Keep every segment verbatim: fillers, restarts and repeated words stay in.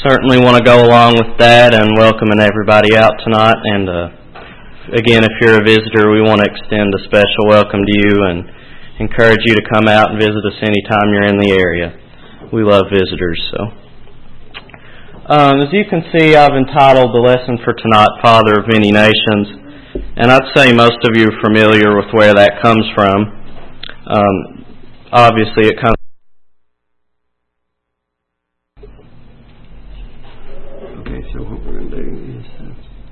Certainly want to go along with that and welcoming everybody out tonight. And uh, again, if you're a visitor, we want to extend a special welcome to you and encourage you to come out and visit us anytime you're in the area. We love visitors. So, um, as you can see, I've entitled the lesson for tonight, Father of Many Nations. And I'd say most of you are familiar with where that comes from. Um, obviously, it comes So what we're going to do is uh,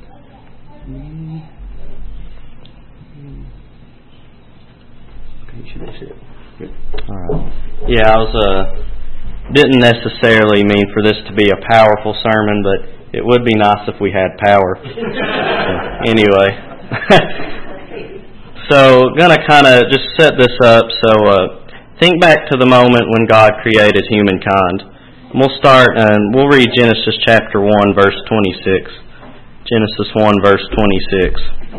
okay, should I see it? Good. All right. Yeah, I was uh didn't necessarily mean for this to be a powerful sermon, but it would be nice if we had power. Anyway, so gonna kind of just set this up. So uh, think back to the moment when God created humankind. We'll start and we'll read Genesis chapter one, verse twenty-six. Genesis one, verse twenty-six.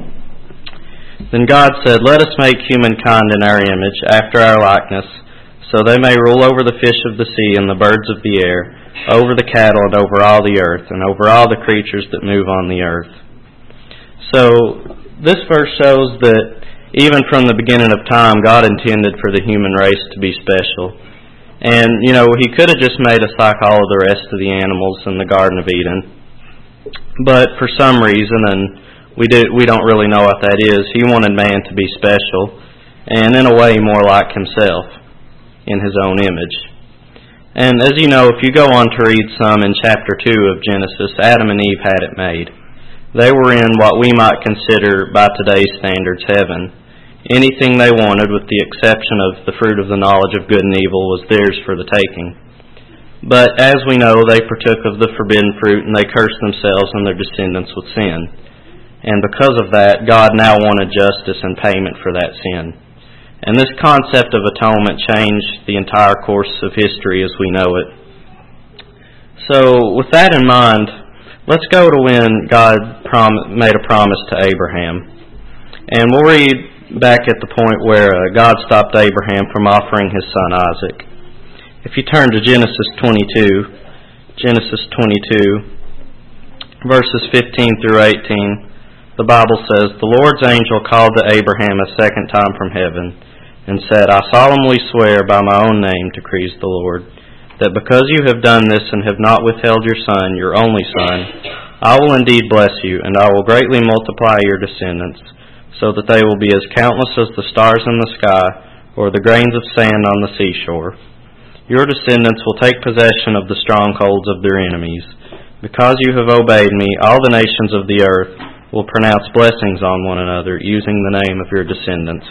Then God said, "Let us make humankind in our image, after our likeness, so they may rule over the fish of the sea and the birds of the air, over the cattle and over all the earth, and over all the creatures that move on the earth." So this verse shows that even from the beginning of time, God intended for the human race to be special. And, you know, he could have just made us like all of the rest of the animals in the Garden of Eden. But for some reason, and we do, we don't really know what that is, he wanted man to be special, and in a way more like himself, in his own image. And as you know, if you go on to read some in chapter two of Genesis, Adam and Eve had it made. They were in what we might consider, by today's standards, heaven. Anything they wanted, with the exception of the fruit of the knowledge of good and evil, was theirs for the taking. But as we know, they partook of the forbidden fruit, and they cursed themselves and their descendants with sin. And because of that, God now wanted justice and payment for that sin. And this concept of atonement changed the entire course of history as we know it. So, with that in mind, let's go to when God prom- made a promise to Abraham. And we'll read back at the point where uh, God stopped Abraham from offering his son Isaac. If you turn to Genesis twenty-two, Genesis twenty-two, verses fifteen through eighteen, the Bible says, "The Lord's angel called to Abraham a second time from heaven, and said, I solemnly swear by my own name, decrees the Lord, that because you have done this and have not withheld your son, your only son, I will indeed bless you, and I will greatly multiply your descendants, so that they will be as countless as the stars in the sky, or the grains of sand on the seashore. Your descendants will take possession of the strongholds of their enemies. Because you have obeyed me, all the nations of the earth will pronounce blessings on one another, using the name of your descendants."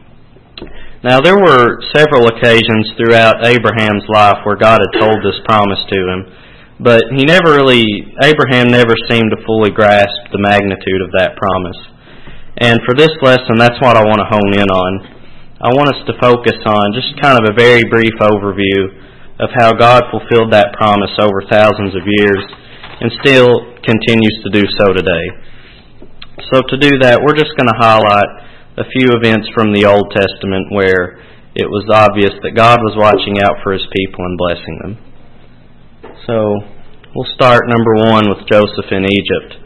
Now there were several occasions throughout Abraham's life where God had told this promise to him, but he never really, Abraham never seemed to fully grasp the magnitude of that promise. And for this lesson, that's what I want to hone in on. I want us to focus on just kind of a very brief overview of how God fulfilled that promise over thousands of years and still continues to do so today. So to do that, we're just going to highlight a few events from the Old Testament where it was obvious that God was watching out for his people and blessing them. So we'll start, number one, with Joseph in Egypt.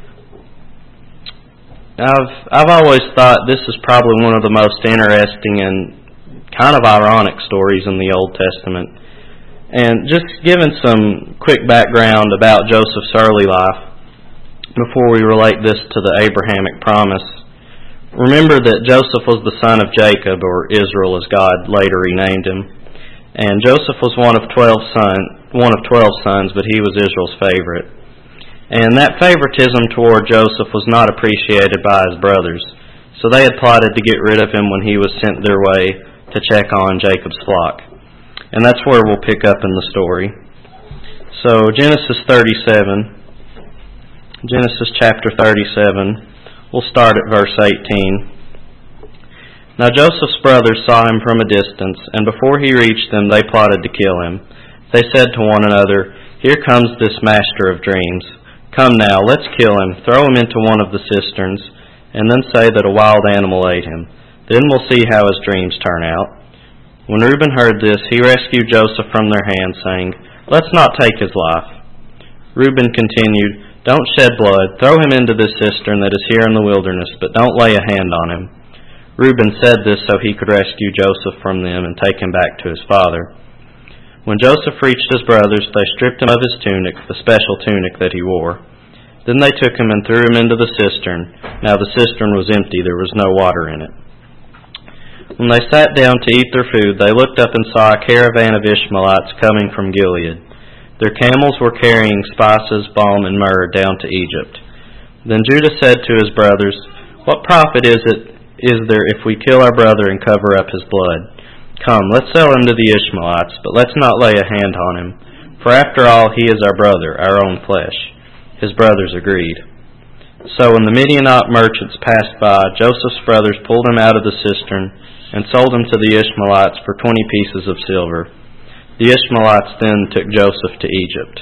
I've I've always thought this is probably one of the most interesting and kind of ironic stories in the Old Testament. And just giving some quick background about Joseph's early life before we relate this to the Abrahamic promise. Remember that Joseph was the son of Jacob, or Israel as God later renamed him. And Joseph was one of twelve son, one of twelve sons, but he was Israel's favorite. And that favoritism toward Joseph was not appreciated by his brothers, so they had plotted to get rid of him when he was sent their way to check on Jacob's flock. And that's where we'll pick up in the story. So Genesis thirty-seven, Genesis chapter thirty-seven, we'll start at verse eighteen. "Now Joseph's brothers saw him from a distance, and before he reached them they plotted to kill him. They said to one another, 'Here comes this master of dreams. Come now, let's kill him, throw him into one of the cisterns, and then say that a wild animal ate him. Then we'll see how his dreams turn out.' When Reuben heard this, he rescued Joseph from their hands, saying, 'Let's not take his life. Reuben continued, "Don't shed blood. Throw him into this cistern that is here in the wilderness, but don't lay a hand on him." Reuben said this so he could rescue Joseph from them and take him back to his father. When Joseph reached his brothers, they stripped him of his tunic, the special tunic that he wore. Then they took him and threw him into the cistern. Now the cistern was empty, there was no water in it. When they sat down to eat their food, they looked up and saw a caravan of Ishmaelites coming from Gilead. Their camels were carrying spices, balm, and myrrh down to Egypt. Then Judah said to his brothers, "What profit is it is there if we kill our brother and cover up his blood? Come, let's sell him to the Ishmaelites, but let's not lay a hand on him. For after all, he is our brother, our own flesh." His brothers agreed. So when the Midianite merchants passed by, Joseph's brothers pulled him out of the cistern and sold him to the Ishmaelites for twenty pieces of silver. The Ishmaelites then took Joseph to Egypt.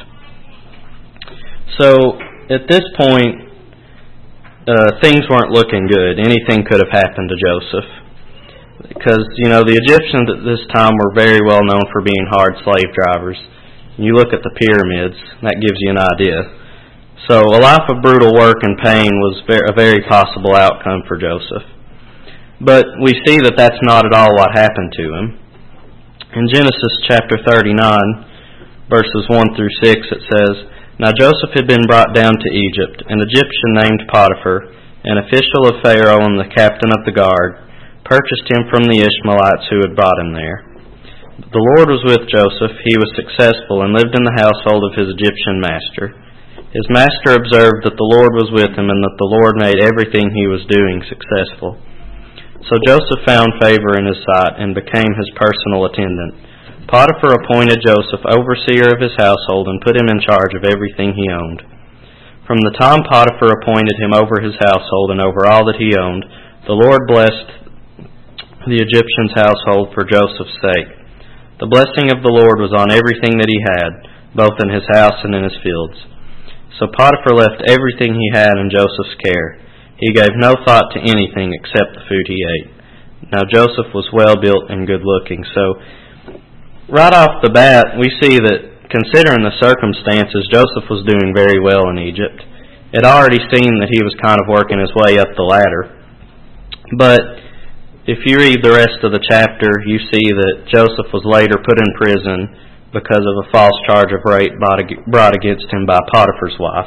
So at this point, uh, things weren't looking good. Anything could have happened to Joseph. Because, you know, the Egyptians at this time were very well known for being hard slave drivers. You look at the pyramids, that gives you an idea. So a life of brutal work and pain was a very possible outcome for Joseph. But we see that that's not at all what happened to him. In Genesis chapter thirty-nine, verses one through six, it says, "Now Joseph had been brought down to Egypt. An Egyptian named Potiphar, an official of Pharaoh and the captain of the guard, purchased him from the Ishmaelites who had brought him there. The Lord was with Joseph. He was successful and lived in the household of his Egyptian master. His master observed that the Lord was with him and that the Lord made everything he was doing successful. So Joseph found favor in his sight and became his personal attendant. Potiphar appointed Joseph overseer of his household and put him in charge of everything he owned. From the time Potiphar appointed him over his household and over all that he owned, the Lord blessed the Egyptian's household for Joseph's sake. The blessing of the Lord was on everything that he had, both in his house and in his fields. So Potiphar left everything he had in Joseph's care. He gave no thought to anything except the food he ate. Now Joseph was well built and good looking." So right off the bat, we see that considering the circumstances, Joseph was doing very well in Egypt. It already seemed that he was kind of working his way up the ladder. But if you read the rest of the chapter, you see that Joseph was later put in prison because of a false charge of rape brought against him by Potiphar's wife.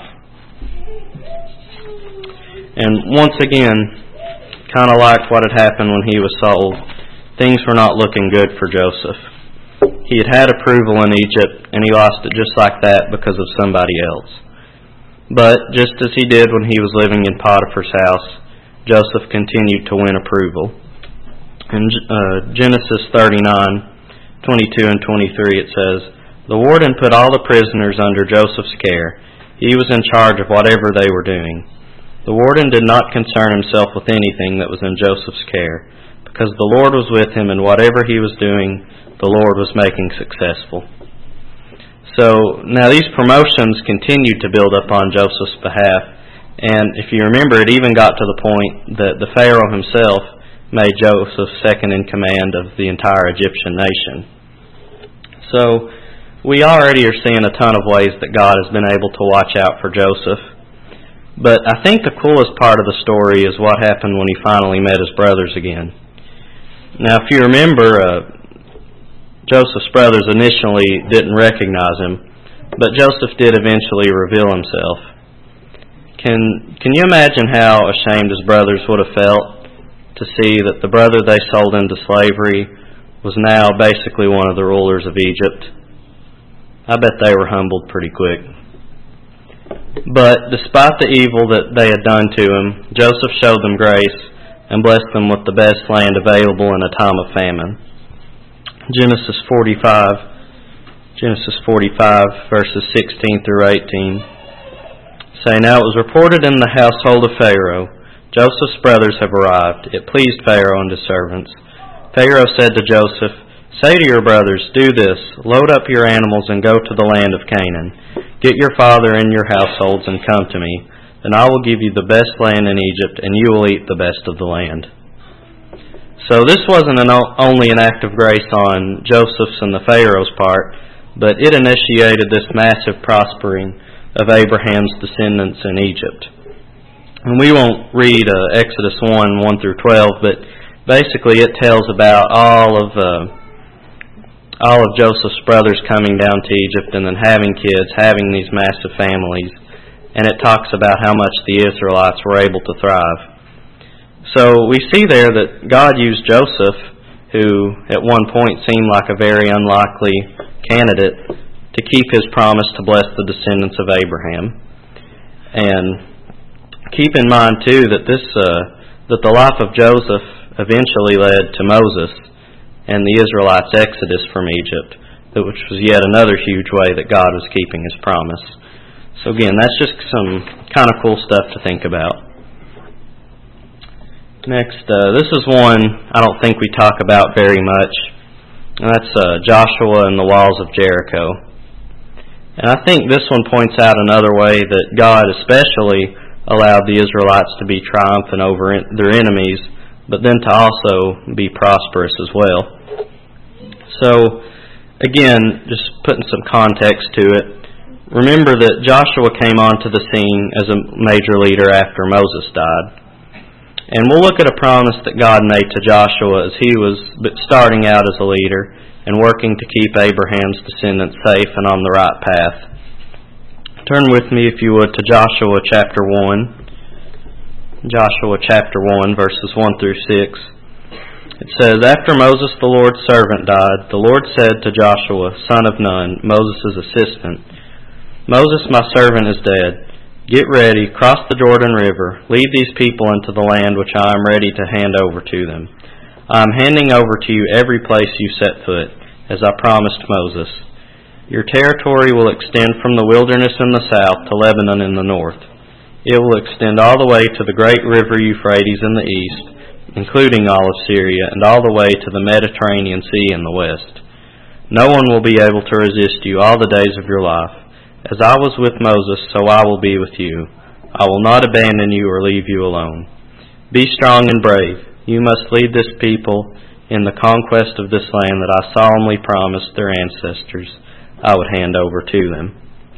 And once again, kind of like what had happened when he was sold, things were not looking good for Joseph. He had had approval in Egypt, and he lost it just like that because of somebody else. But just as he did when he was living in Potiphar's house, Joseph continued to win approval. In uh, Genesis thirty-nine, twenty-two and twenty-three, it says, "The warden put all the prisoners under Joseph's care. He was in charge of whatever they were doing. The warden did not concern himself with anything that was in Joseph's care, because the Lord was with him, and whatever he was doing, the Lord was making successful." So now these promotions continued to build up on Joseph's behalf, and if you remember, it even got to the point that the Pharaoh himself made Joseph second in command of the entire Egyptian nation. So we already are seeing a ton of ways that God has been able to watch out for Joseph. But I think the coolest part of the story is what happened when he finally met his brothers again. Now, if you remember, uh, Joseph's brothers initially didn't recognize him, but Joseph did eventually reveal himself. Can can you imagine how ashamed his brothers would have felt to see that the brother they sold into slavery was now basically one of the rulers of Egypt? I bet they were humbled pretty quick. But despite the evil that they had done to him, Joseph showed them grace and blessed them with the best land available in a time of famine. Genesis forty-five, Genesis forty-five, verses sixteen through eighteen, say, "Now it was reported in the household of Pharaoh, Joseph's brothers have arrived. It pleased Pharaoh and his servants. Pharaoh said to Joseph, 'Say to your brothers, do this, load up your animals and go to the land of Canaan. Get your father and your households and come to me. Then I will give you the best land in Egypt, and you will eat the best of the land.'" So this wasn't an, only an act of grace on Joseph's and the Pharaoh's part, but it initiated this massive prospering of Abraham's descendants in Egypt. And we won't read uh, Exodus one, one through twelve, but basically it tells about all of uh, all of Joseph's brothers coming down to Egypt and then having kids, having these massive families, and it talks about how much the Israelites were able to thrive. So we see there that God used Joseph, who at one point seemed like a very unlikely candidate, to keep his promise to bless the descendants of Abraham. And keep in mind too that this uh, that the life of Joseph eventually led to Moses and the Israelites' exodus from Egypt, which was yet another huge way that God was keeping His promise. So again, that's just some kind of cool stuff to think about. Next, uh, this is one I don't think we talk about very much, and that's uh, Joshua and the walls of Jericho. And I think this one points out another way that God especially allowed the Israelites to be triumphant over their enemies, but then to also be prosperous as well. So, again, just putting some context to it, remember that Joshua came onto the scene as a major leader after Moses died. And we'll look at a promise that God made to Joshua as he was starting out as a leader and working to keep Abraham's descendants safe and on the right path. Turn with me, if you would, to Joshua chapter one. Joshua chapter one, verses one through six. It says, "After Moses the Lord's servant died, the Lord said to Joshua, son of Nun, Moses' assistant, Moses my servant is dead. Get ready, cross the Jordan River, lead these people into the land which I am ready to hand over to them. I am handing over to you every place you set foot, as I promised Moses. Your territory will extend from the wilderness in the south to Lebanon in the north. It will extend all the way to the great river Euphrates in the east, including all of Syria, and all the way to the Mediterranean Sea in the west. No one will be able to resist you all the days of your life. As I was with Moses, so I will be with you. I will not abandon you or leave you alone. Be strong and brave. You must lead this people in the conquest of this land that I solemnly promised their ancestors I would hand over to them."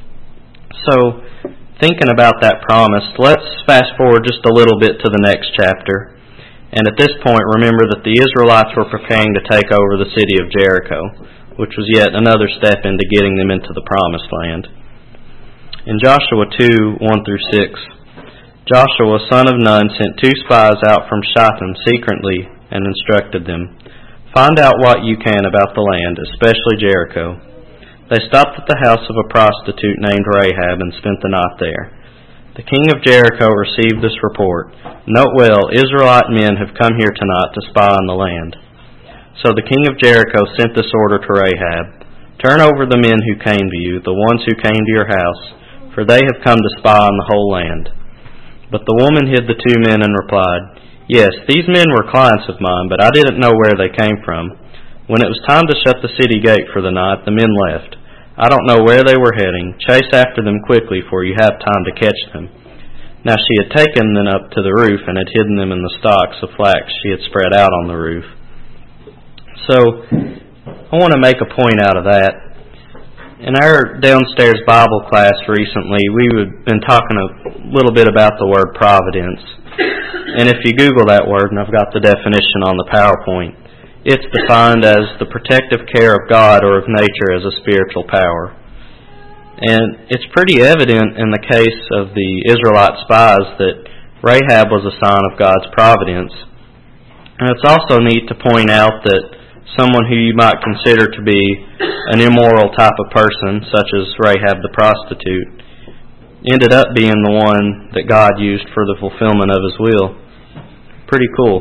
So, thinking about that promise, let's fast forward just a little bit to the next chapter. And at this point, remember that the Israelites were preparing to take over the city of Jericho, which was yet another step into getting them into the promised land. In Joshua two, one through six, Joshua, son of Nun, sent two spies out from Shittim secretly and instructed them, "Find out what you can about the land, especially Jericho." They stopped at the house of a prostitute named Rahab and spent the night there. The king of Jericho received this report. "Note well, Israelite men have come here tonight to spy on the land." So the king of Jericho sent this order to Rahab, "Turn over the men who came to you, the ones who came to your house, for they have come to spy on the whole land." But the woman hid the two men and replied, "Yes, these men were clients of mine, but I didn't know where they came from. When it was time to shut the city gate for the night, the men left. I don't know where they were heading. Chase after them quickly, for you have time to catch them." Now she had taken them up to the roof and had hidden them in the stalks of flax she had spread out on the roof. So, I want to make a point out of that. In our downstairs Bible class recently, we've been talking a little bit about the word providence. And if you Google that word, and I've got the definition on the PowerPoint, it's defined as the protective care of God or of nature as a spiritual power. And it's pretty evident in the case of the Israelite spies that Rahab was a sign of God's providence. And it's also neat to point out that someone who you might consider to be an immoral type of person, such as Rahab the prostitute, ended up being the one that God used for the fulfillment of His will. Pretty cool.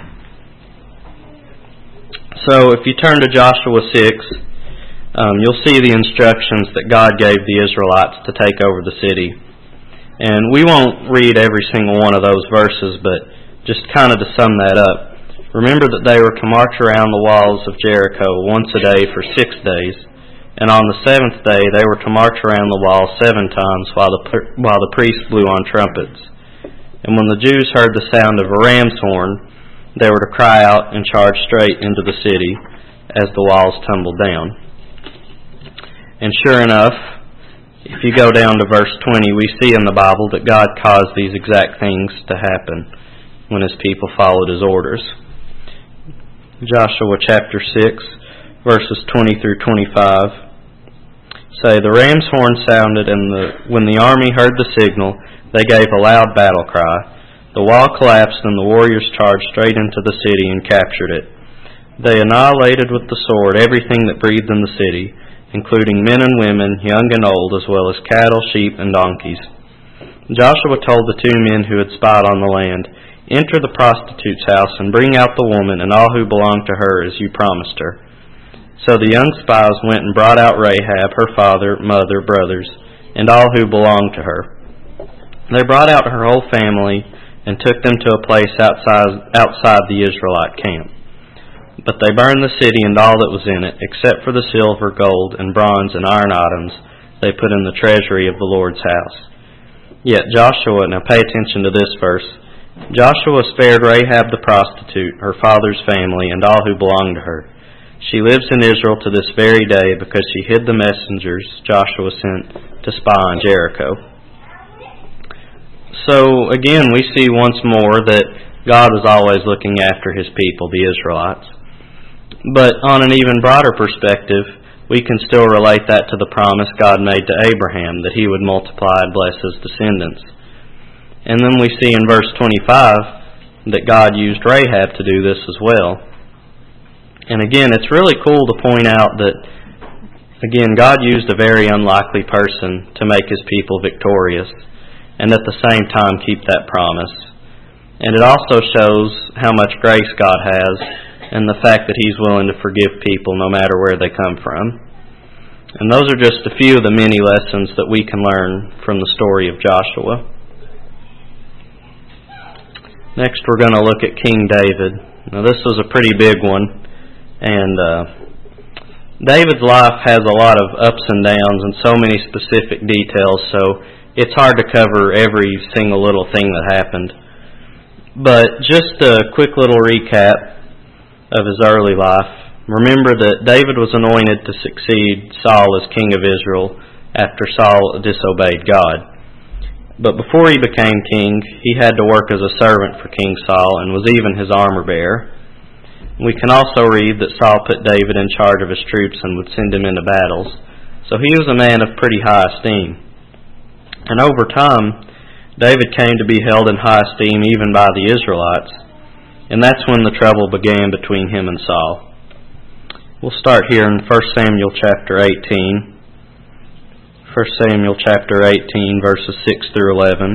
So if you turn to Joshua six, um, you'll see the instructions that God gave the Israelites to take over the city. And we won't read every single one of those verses, but just kind of to sum that up. Remember that they were to march around the walls of Jericho once a day for six days, and on the seventh day they were to march around the wall seven times while the while the priests blew on trumpets. And when the Jews heard the sound of a ram's horn, they were to cry out and charge straight into the city as the walls tumbled down. And sure enough, if you go down to verse twenty, we see in the Bible that God caused these exact things to happen when His people followed His orders. Joshua chapter six, verses twenty through twenty-five say, "The ram's horn sounded, and the, when the army heard the signal, they gave a loud battle cry. The wall collapsed, and the warriors charged straight into the city and captured it. They annihilated with the sword everything that breathed in the city, including men and women, young and old, as well as cattle, sheep, and donkeys. Joshua told the two men who had spied on the land, 'Enter the prostitute's house and bring out the woman and all who belong to her as you promised her.' So the young spies went and brought out Rahab, her father, mother, brothers, and all who belonged to her. They brought out her whole family and took them to a place outside, outside the Israelite camp. But they burned the city and all that was in it, except for the silver, gold, and bronze and iron items they put in the treasury of the Lord's house. Yet Joshua," now pay attention to this verse, "Joshua spared Rahab the prostitute, her father's family, and all who belonged to her. She lives in Israel to this very day because she hid the messengers Joshua sent to spy on Jericho." So again, we see once more that God was always looking after His people, the Israelites. But on an even broader perspective, we can still relate that to the promise God made to Abraham, that he would multiply and bless his descendants. And then we see in verse twenty-five that God used Rahab to do this as well. And again, it's really cool to point out that, again, God used a very unlikely person to make His people victorious, and at the same time keep that promise. And it also shows how much grace God has, and the fact that He's willing to forgive people no matter where they come from. And those are just a few of the many lessons that we can learn from the story of Joshua. Next we're going to look at King David. Now this was a pretty big one, and uh, David's life has a lot of ups and downs and so many specific details, so it's hard to cover every single little thing that happened. But just a quick little recap of his early life. Remember that David was anointed to succeed Saul as king of Israel after Saul disobeyed God. But before he became king, he had to work as a servant for King Saul and was even his armor bearer. We can also read that Saul put David in charge of his troops and would send him into battles. So he was a man of pretty high esteem. And over time, David came to be held in high esteem even by the Israelites. And that's when the trouble began between him and Saul. We'll start here in First Samuel chapter eighteen. First Samuel chapter eighteen, verses six through eleven.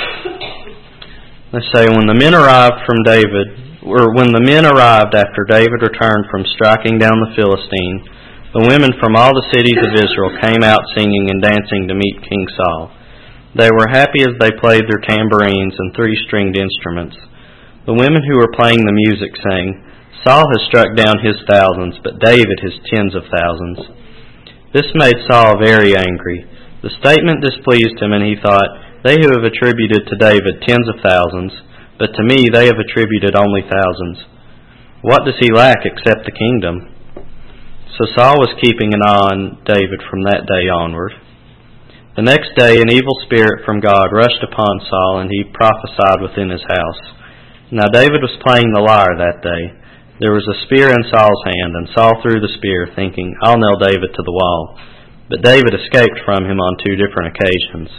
They say, when the men arrived from David, or when the men arrived after David returned from striking down the Philistine, the women from all the cities of Israel came out singing and dancing to meet King Saul. They were happy as they played their tambourines and three-stringed instruments. The women who were playing the music sang, "Saul has struck down his thousands, but David his tens of thousands." This made Saul very angry. The statement displeased him, and he thought, "They who have attributed to David tens of thousands, but to me they have attributed only thousands. What does he lack except the kingdom?" So Saul was keeping an eye on David from that day onward. The next day an evil spirit from God rushed upon Saul, and he prophesied within his house. Now David was playing the lyre that day. There was a spear in Saul's hand, and Saul threw the spear, thinking, "I'll nail David to the wall." But David escaped from him on two different occasions.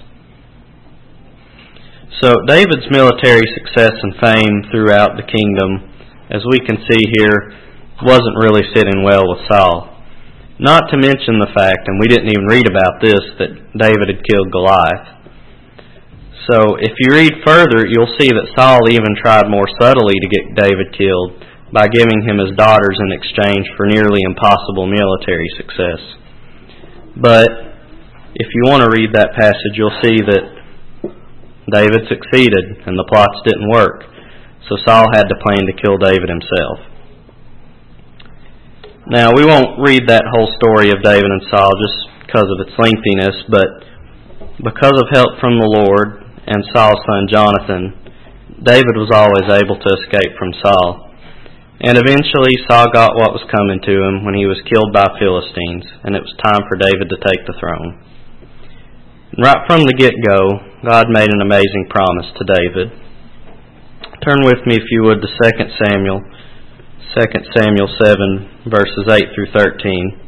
So David's military success and fame throughout the kingdom, as we can see here, wasn't really sitting well with Saul. Not to mention the fact, and we didn't even read about this, that David had killed Goliath. So if you read further, you'll see that Saul even tried more subtly to get David killed by giving him his daughters in exchange for nearly impossible military success. But if you want to read that passage, you'll see that David succeeded and the plots didn't work. So Saul had to plan to kill David himself. Now, we won't read that whole story of David and Saul just because of its lengthiness, but because of help from the Lord and Saul's son Jonathan, David was always able to escape from Saul. And eventually Saul got what was coming to him when he was killed by Philistines, and it was time for David to take the throne. right from the get-go, God made an amazing promise to David. Turn with me, if you would, to Second Samuel, Second Samuel seven, verses eight through thirteen.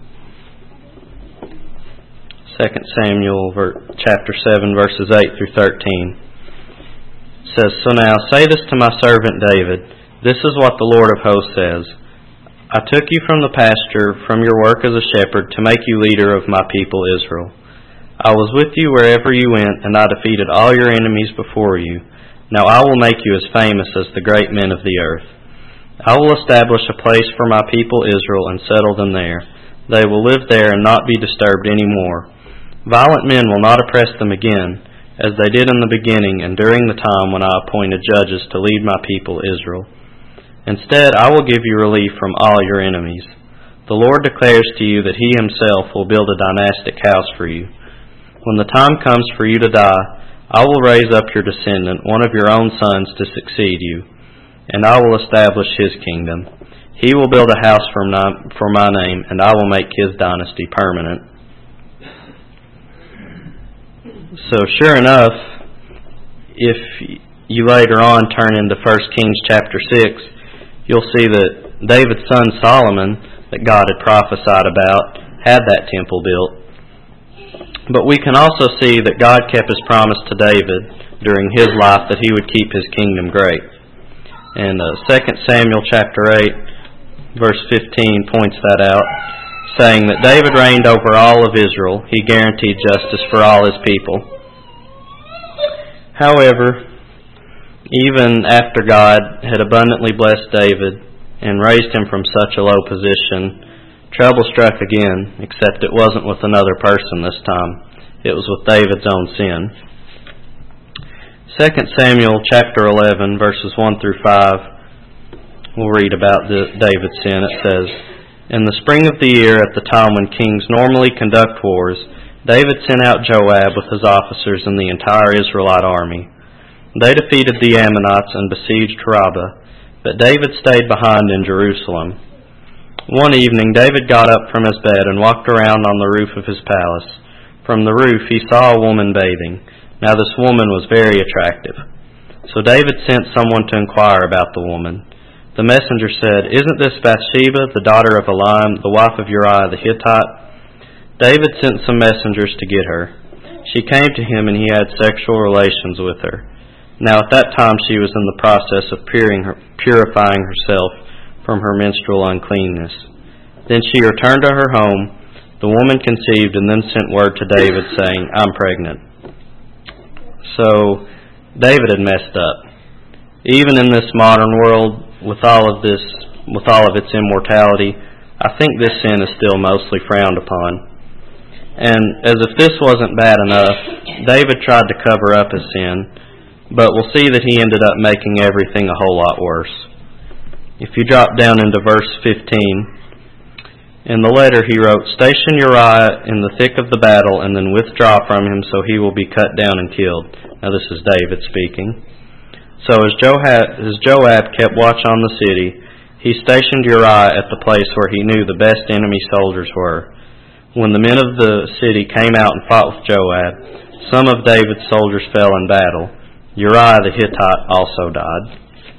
Second Samuel chapter seven, verses eight through thirteen. It says, "So now say this to my servant David, this is what the Lord of hosts says. I took you from the pasture, from your work as a shepherd, to make you leader of my people Israel. I was with you wherever you went, and I defeated all your enemies before you. Now I will make you as famous as the great men of the earth. I will establish a place for my people Israel and settle them there. They will live there and not be disturbed any more. Violent men will not oppress them again, as they did in the beginning and during the time when I appointed judges to lead my people Israel. Instead, I will give you relief from all your enemies. The Lord declares to you that He Himself will build a dynastic house for you. When the time comes for you to die, I will raise up your descendant, one of your own sons, to succeed you, and I will establish his kingdom. He will build a house for my, for my name, and I will make his dynasty permanent." So sure enough, if you later on turn into First Kings chapter six, you'll see that David's son Solomon, that God had prophesied about, had that temple built. But we can also see that God kept His promise to David during his life that He would keep His kingdom great. And uh, Second Samuel chapter eight, verse fifteen points that out, saying that David reigned over all of Israel. He guaranteed justice for all his people. However, even after God had abundantly blessed David and raised him from such a low position, trouble struck again, except it wasn't with another person this time. It was with David's own sin. Second Samuel chapter eleven, verses one through five, we'll read about the, David's sin. It says, "In the spring of the year, at the time when kings normally conduct wars, David sent out Joab with his officers and the entire Israelite army. They defeated the Ammonites and besieged Rabbah, but David stayed behind in Jerusalem. One evening, David got up from his bed and walked around on the roof of his palace. From the roof, he saw a woman bathing. Now this woman was very attractive. So David sent someone to inquire about the woman. The messenger said, 'Isn't this Bathsheba, the daughter of Eliam, the wife of Uriah the Hittite?' David sent some messengers to get her. She came to him, and he had sexual relations with her. Now at that time she was in the process of purifying herself from her menstrual uncleanness. Then she returned to her home. The woman conceived and then sent word to David saying, 'I'm pregnant.'" So David had messed up. Even in this modern world, with all of this, with all of its immortality, I think this sin is still mostly frowned upon. And as if this wasn't bad enough, David tried to cover up his sin, but we'll see that he ended up making everything a whole lot worse. If you drop down into verse fifteen, in the letter he wrote, "Station Uriah in the thick of the battle and then withdraw from him so he will be cut down and killed." Now this is David speaking. So as Joab, as Joab kept watch on the city, he stationed Uriah at the place where he knew the best enemy soldiers were. When the men of the city came out and fought with Joab, some of David's soldiers fell in battle. Uriah the Hittite also died.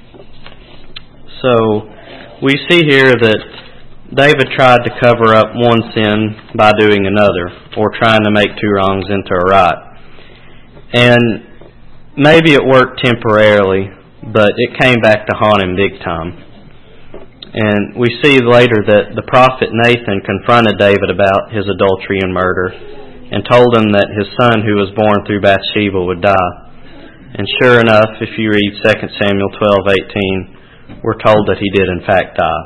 So we see here that David tried to cover up one sin by doing another, or trying to make two wrongs into a right. And maybe it worked temporarily, but it came back to haunt him big time. And we see later that the prophet Nathan confronted David about his adultery and murder and told him that his son who was born through Bathsheba would die. And sure enough, if you read Second Samuel twelve eighteen, we're told that he did in fact die.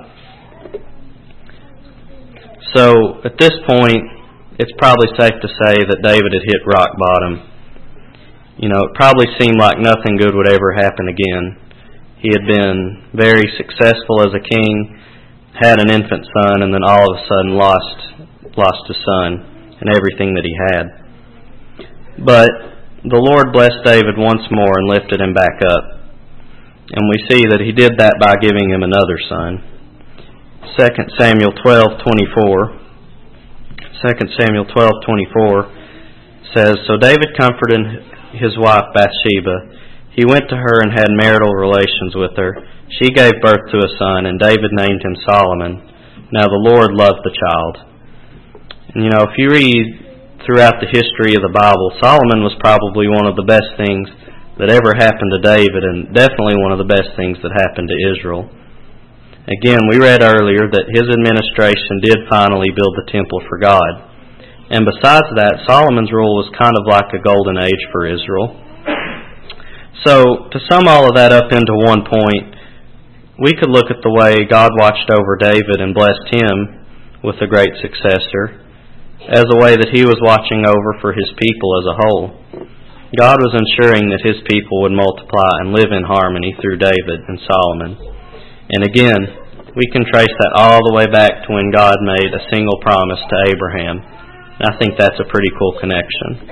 So at this point, it's probably safe to say that David had hit rock bottom. You know, it probably seemed like nothing good would ever happen again. He had been very successful as a king, had an infant son, and then all of a sudden lost lost his son and everything that he had. But the Lord blessed David once more and lifted him back up. And we see that he did that by giving him another son. Second Samuel twelve twenty-four. Second Samuel twelve twenty-four says, "So David comforted his wife Bathsheba. He went to her and had marital relations with her. She gave birth to a son, and David named him Solomon. Now the Lord loved the child." And you know, if you read throughout the history of the Bible, Solomon was probably one of the best things that ever happened to David, and definitely one of the best things that happened to Israel. Again, we read earlier that his administration did finally build the temple for God. And besides that, Solomon's rule was kind of like a golden age for Israel. So, to sum all of that up into one point, we could look at the way God watched over David and blessed him with a great successor as a way that he was watching over for his people as a whole. God was ensuring that his people would multiply and live in harmony through David and Solomon. And again, we can trace that all the way back to when God made a single promise to Abraham. I think that's a pretty cool connection.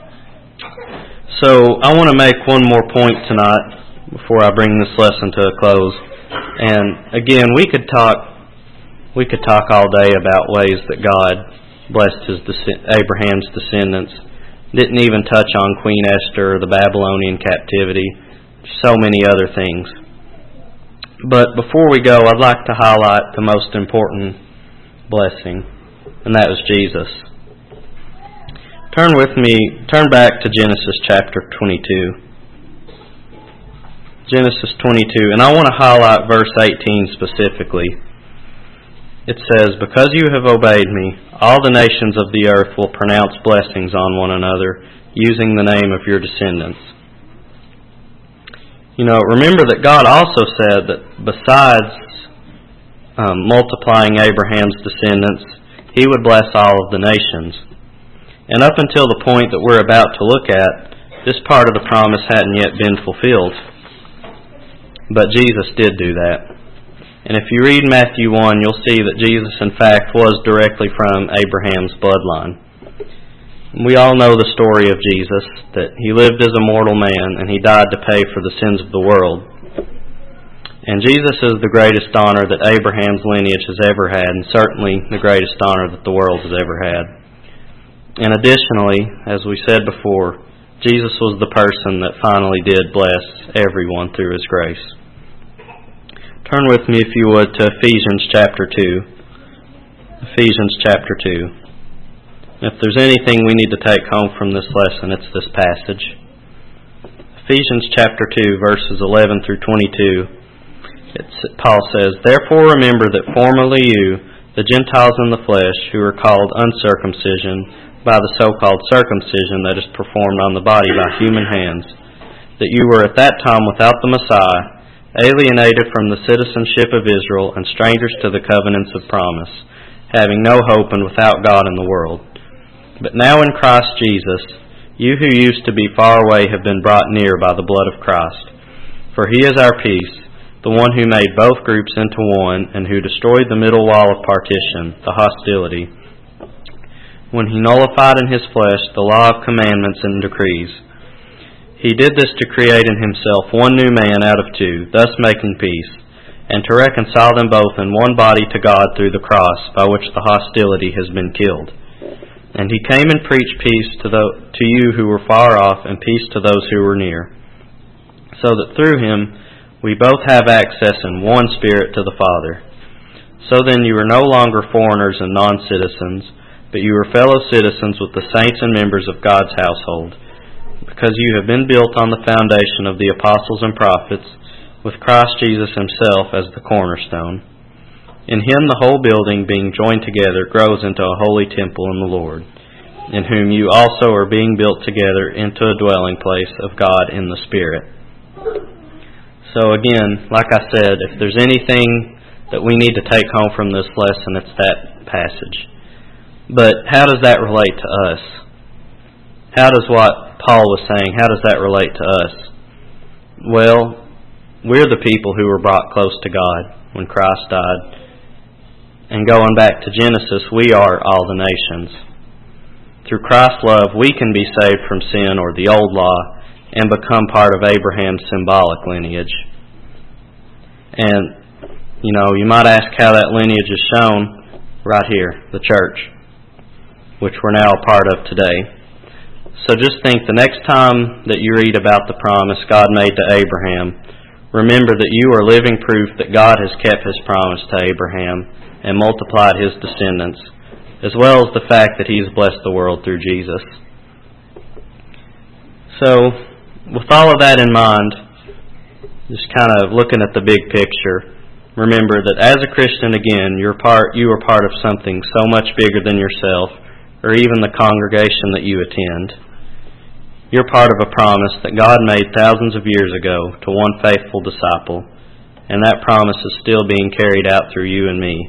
So I want to make one more point tonight before I bring this lesson to a close. And again, we could talk we could talk all day about ways that God blessed his Abraham's descendants. Didn't even touch on Queen Esther or the Babylonian captivity. So many other things. But before we go, I'd like to highlight the most important blessing, and that was Jesus. Turn with me, turn back to Genesis chapter twenty-two. Genesis twenty-two, and I want to highlight verse eighteen specifically. It says, "Because you have obeyed me, all the nations of the earth will pronounce blessings on one another, using the name of your descendants." You know, remember that God also said that besides um, multiplying Abraham's descendants, he would bless all of the nations. And up until the point that we're about to look at, this part of the promise hadn't yet been fulfilled. But Jesus did do that. And if you read Matthew one, you'll see that Jesus, in fact, was directly from Abraham's bloodline. We all know the story of Jesus, that he lived as a mortal man and he died to pay for the sins of the world. And Jesus is the greatest honor that Abraham's lineage has ever had, and certainly the greatest honor that the world has ever had. And additionally, as we said before, Jesus was the person that finally did bless everyone through his grace. Turn with me, if you would, to Ephesians chapter two. Ephesians chapter two. If there's anything we need to take home from this lesson, it's this passage. Ephesians chapter two, verses eleven through twenty-two. It's, Paul says, "Therefore remember that formerly you, the Gentiles in the flesh, who are called uncircumcision by the so-called circumcision that is performed on the body by human hands, that you were at that time without the Messiah, alienated from the citizenship of Israel and strangers to the covenants of promise, having no hope and without God in the world. But now in Christ Jesus, you who used to be far away have been brought near by the blood of Christ. For he is our peace, the one who made both groups into one and who destroyed the middle wall of partition, the hostility, when he nullified in his flesh the law of commandments and decrees. He did this to create in himself one new man out of two, thus making peace, and to reconcile them both in one body to God through the cross, by which the hostility has been killed. And he came and preached peace to, the, to you who were far off, and peace to those who were near, so that through him we both have access in one Spirit to the Father. So then you are no longer foreigners and non-citizens, but you are fellow citizens with the saints and members of God's household, because you have been built on the foundation of the apostles and prophets, with Christ Jesus himself as the cornerstone. In him the whole building, being joined together, grows into a holy temple in the Lord, in whom you also are being built together into a dwelling place of God in the Spirit." So again, like I said, if there's anything that we need to take home from this lesson, it's that passage. But how does that relate to us? How does what Paul was saying, how does that relate to us? Well, we're the people who were brought close to God when Christ died. And going back to Genesis, we are all the nations. Through Christ's love, we can be saved from sin or the old law and become part of Abraham's symbolic lineage. And, you know, you might ask how that lineage is shown right here, the church, which we're now a part of today. So just think, the next time that you read about the promise God made to Abraham, remember that you are living proof that God has kept His promise to Abraham and multiplied his descendants, as well as the fact that He has blessed the world through Jesus. So, with all of that in mind, just kind of looking at the big picture, remember that as a Christian, again, you're part, you are part of something so much bigger than yourself, or even the congregation that you attend. You're part of a promise that God made thousands of years ago to one faithful disciple, and that promise is still being carried out through you and me.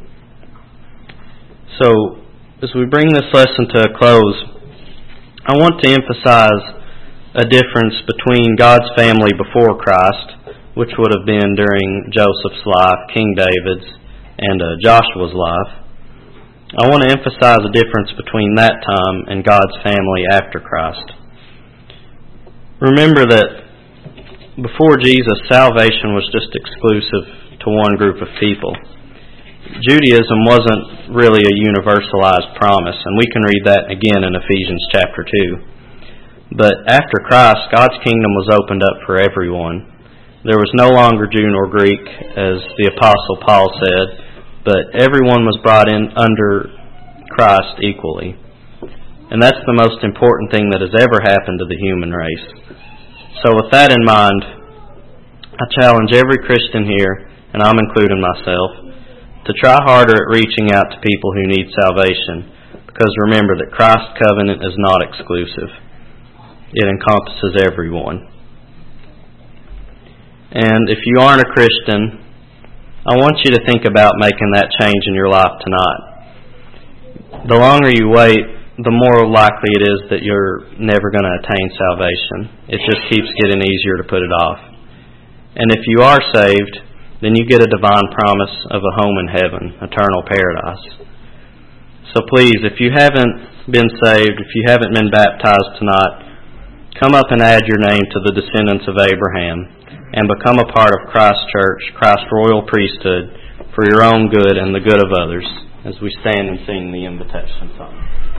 So, as we bring this lesson to a close, I want to emphasize a difference between God's family before Christ, which would have been during Joseph's life, King David's, and uh, Joshua's life. I want to emphasize a difference between that time and God's family after Christ. Remember that before Jesus, salvation was just exclusive to one group of people. Judaism wasn't really a universalized promise, and we can read that again in Ephesians chapter two. But after Christ, God's kingdom was opened up for everyone. There was no longer Jew nor Greek, as the Apostle Paul said, but everyone was brought in under Christ equally. And that's the most important thing that has ever happened to the human race. So with that in mind, I challenge every Christian here, and I'm including myself, to try harder at reaching out to people who need salvation, because remember that Christ's covenant is not exclusive. It encompasses everyone. And if you aren't a Christian, I want you to think about making that change in your life tonight. The longer you wait, the more likely it is that you're never going to attain salvation. It just keeps getting easier to put it off. And if you are saved, then you get a divine promise of a home in heaven, eternal paradise. So please, if you haven't been saved, if you haven't been baptized tonight, come up and add your name to the descendants of Abraham and become a part of Christ's church, Christ's royal priesthood, for your own good and the good of others, as we stand and sing the invitation song.